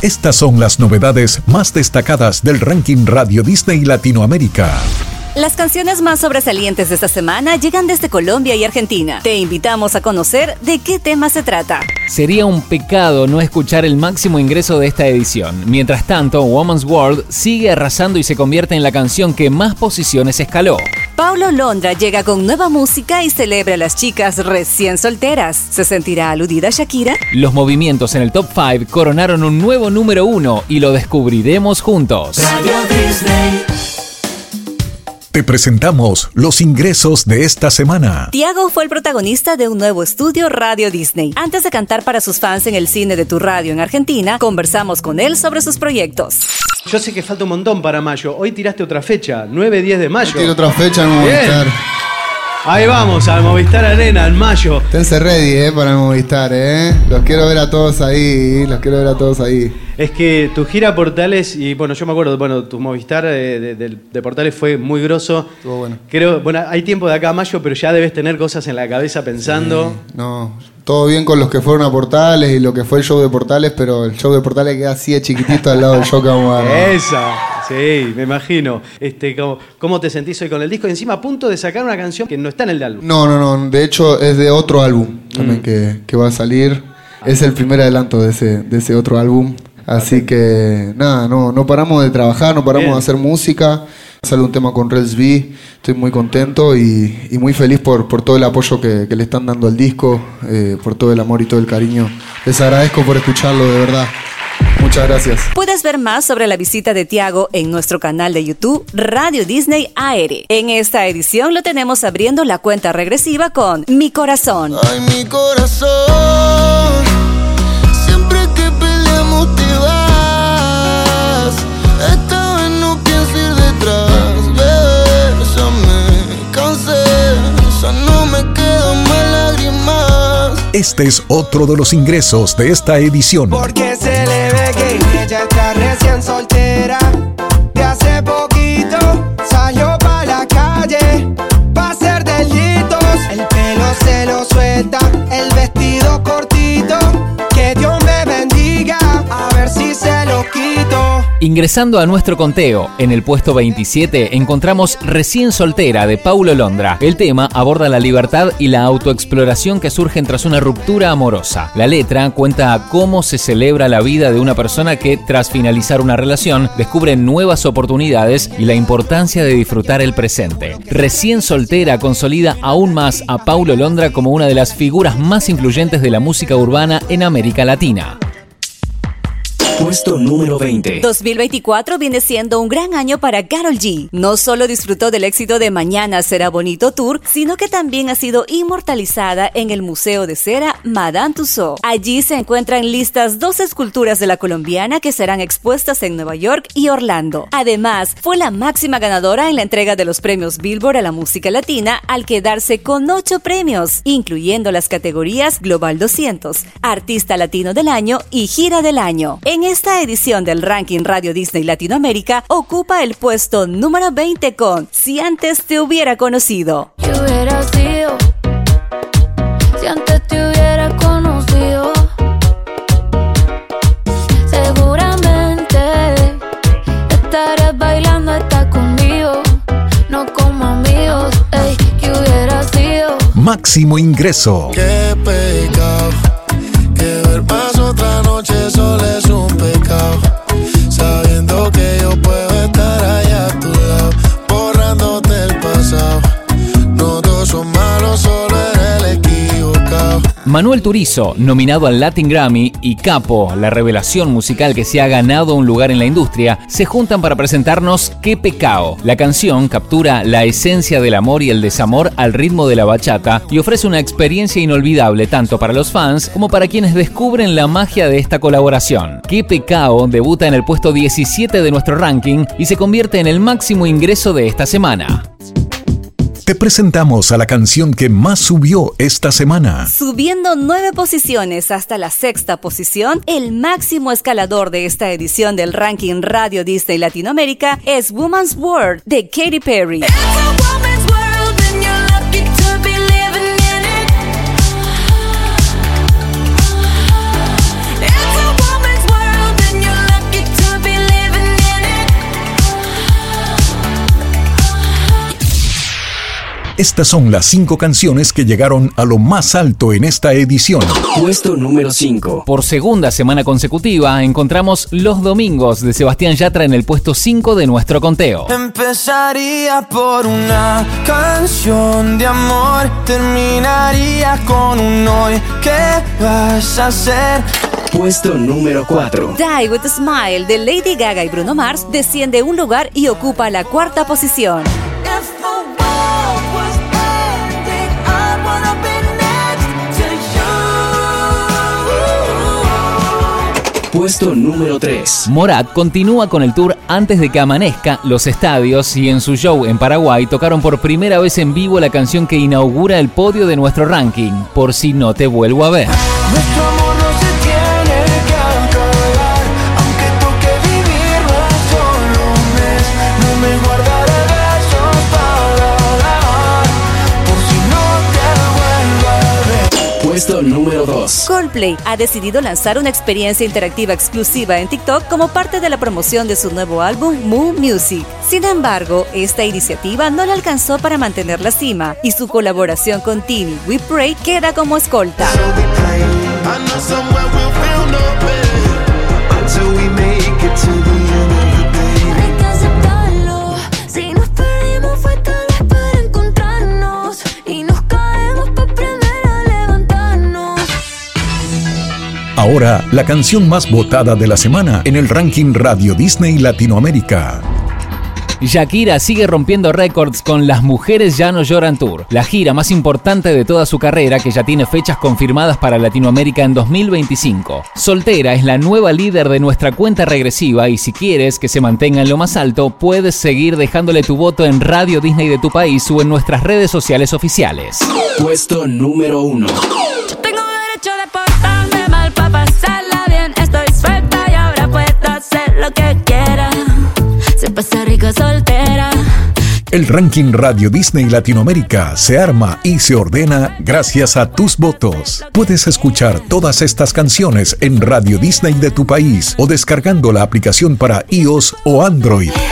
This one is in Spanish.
Estas son las novedades más destacadas del ranking Radio Disney Latinoamérica. Las canciones más sobresalientes de esta semana llegan desde Colombia y Argentina. Te invitamos a conocer de qué tema se trata. Sería un pecado no escuchar el máximo ingreso de esta edición. Mientras tanto, Woman's World sigue arrasando y se convierte en la canción que más posiciones escaló. Paulo Londra llega con nueva música y celebra a las chicas recién solteras. ¿Se sentirá aludida Shakira? Los movimientos en el Top 5 coronaron un nuevo número 1 y lo descubriremos juntos. Radio Disney. Te presentamos los ingresos de esta semana. Tiago fue el protagonista de un nuevo estudio Radio Disney. Antes de cantar para sus fans en el cine de Tu Radio en Argentina, conversamos con él sobre sus proyectos. Yo sé que falta un montón para mayo. Hoy tiraste otra fecha, 9-10 de mayo. Tiro otra fecha en Movistar. Ahí vamos, al Movistar Arena en mayo. Esténse ready, para el Movistar, Los quiero ver a todos ahí, Es que tu gira Portales, y bueno, yo me acuerdo, tu Movistar de Portales fue muy grosso. Estuvo bueno. Creo, hay tiempo de acá a mayo, pero ya debes tener cosas en la cabeza pensando. Sí, no, todo bien con los que fueron a Portales y lo que fue el show de Portales, pero el show de Portales queda así de chiquitito al lado del show que vamos a dar. Esa, sí, me imagino. ¿Cómo te sentís hoy con el disco? Y encima a punto de sacar una canción que no está en el álbum. No, de hecho es de otro álbum también que va a salir. Es el primer adelanto de ese otro álbum. Así que nada, no paramos de trabajar, no paramos de hacer música. Sale un tema con Rels B, estoy muy contento y muy feliz por todo el apoyo que le están dando al disco, por todo el amor y todo el cariño. Les agradezco por escucharlo, de verdad. Muchas gracias. Puedes ver más sobre la visita de Tiago en nuestro canal de YouTube Radio Disney AR. En esta edición lo tenemos abriendo la cuenta regresiva con Mi Corazón. Ay, mi corazón, siempre que peleamos te vas. Esta vez no pienso ir detrás. Bésame, cansé, ya no me quedan más lágrimas. Este es otro de los ingresos de esta edición. Porque se le ve que ella está recién soltera. De hace poquito salió pa' la calle pa' hacer delitos. El pelo se lo suelta, el vestido cortito. Que Dios me bendiga, a ver si se lo quito. Ingresando a nuestro conteo, en el puesto 27 encontramos Recién Soltera de Paulo Londra. El tema aborda la libertad y la autoexploración que surgen tras una ruptura amorosa. La letra cuenta cómo se celebra la vida de una persona que, tras finalizar una relación, descubre nuevas oportunidades y la importancia de disfrutar el presente. Recién Soltera consolida aún más a Paulo Londra como una de las figuras más influyentes de la música urbana en América Latina. Puesto número 20. 2024 viene siendo un gran año para Karol G. No solo disfrutó del éxito de Mañana Será Bonito Tour, sino que también ha sido inmortalizada en el Museo de Cera Madame Tussauds. Allí se encuentran listas 2 esculturas de la colombiana que serán expuestas en Nueva York y Orlando. Además, fue la máxima ganadora en la entrega de los premios Billboard a la música latina al quedarse con 8 premios, incluyendo las categorías Global 200, Artista Latino del Año y Gira del Año. En esta edición del ranking Radio Disney Latinoamérica ocupa el puesto número 20 con Si antes te hubiera conocido. ¿Qué hubiera sido si antes te hubiera conocido? Seguramente estarías bailando hasta conmigo, no como amigos. Ey, ¿qué hubiera sido? Máximo ingreso. Qué pecado, que ver más otra noche solo es un pecado. Sabiendo que yo puedo estar allá a tu lado, borrándote el pasado. No todos son malos, solo eres el equivocado. Manuel Turizo, nominado al Latin Grammy, y Capo, la revelación musical que se ha ganado un lugar en la industria, se juntan para presentarnos Qué Pecao. La canción captura la esencia del amor y el desamor al ritmo de la bachata y ofrece una experiencia inolvidable tanto para los fans como para quienes descubren la magia de esta colaboración. Qué Pecao debuta en el puesto 17 de nuestro ranking y se convierte en el máximo ingreso de esta semana. Te presentamos a la canción que más subió esta semana. Subiendo 9 posiciones hasta la 6ª posición, el máximo escalador de esta edición del ranking Radio Disney Latinoamérica es Woman's World de Katy Perry. Estas son las 5 canciones que llegaron a lo más alto en esta edición. Puesto número 5. Por segunda semana consecutiva encontramos Los Domingos de Sebastián Yatra en el puesto 5 de nuestro conteo. Empezaría por una canción de amor, terminaría con un hoy. ¿Qué vas a hacer? Puesto número 4. Die With a Smile de Lady Gaga y Bruno Mars desciende un lugar y ocupa la 4ª posición. Puesto número 3. Morat continúa con el tour Antes de que amanezca los estadios y en su show en Paraguay tocaron por primera vez en vivo la canción que inaugura el podio de nuestro ranking, Por si no te vuelvo a ver. Nuestro amor no se tiene que acabar, aunque toque vivirlo solo un mes. No me guardaré besos para dar, por si no te vuelvo a ver. Puesto número 2. Coldplay ha decidido lanzar una experiencia interactiva exclusiva en TikTok como parte de la promoción de su nuevo álbum Moon Music. Sin embargo, esta iniciativa no le alcanzó para mantener la cima y su colaboración con Tini, We Pray, queda como escolta. Ahora, la canción más votada de la semana en el ranking Radio Disney Latinoamérica. Shakira sigue rompiendo récords con Las Mujeres Ya No Lloran Tour, la gira más importante de toda su carrera que ya tiene fechas confirmadas para Latinoamérica en 2025. Soltera es la nueva líder de nuestra cuenta regresiva y si quieres que se mantenga en lo más alto, puedes seguir dejándole tu voto en Radio Disney de tu país o en nuestras redes sociales oficiales. Puesto número 1. Yo tengo derecho de portarme mal para pasarla bien. Estoy suelta y ahora puedo hacer lo que quiera. Se pasa rica soltera. El ranking Radio Disney Latinoamérica se arma y se ordena gracias a tus votos. Puedes escuchar todas estas canciones en Radio Disney de tu país o descargando la aplicación para iOS o Android.